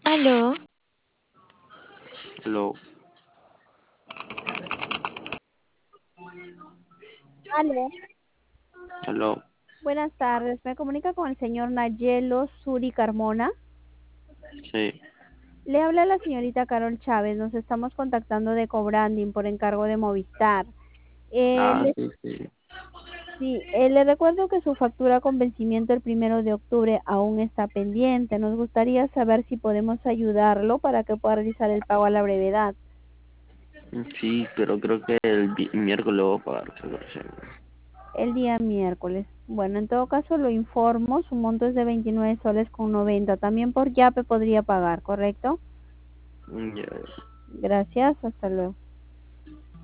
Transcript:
Aló, Hello, Aló, hello, buenas tardes. Me comunica con el señor Nayelo Suri Carmona. sí. Le habla la señorita Carol Chávez. Nos estamos contactando de Cobranding por encargo de Movistar. Eh, Ah, le, sí, sí. sí, le recuerdo que su factura con vencimiento el 1 de octubre aún está pendiente. Nos gustaría saber si podemos ayudarlo para que pueda realizar el pago a la brevedad. Sí, pero creo que el miércoles lo voy a pagar, creo que sí. El día miércoles. Bueno, en todo caso lo informo. Su monto es de 29 soles con 90. También por Yape podría pagar, ¿correcto? Ya. Gracias. Hasta luego.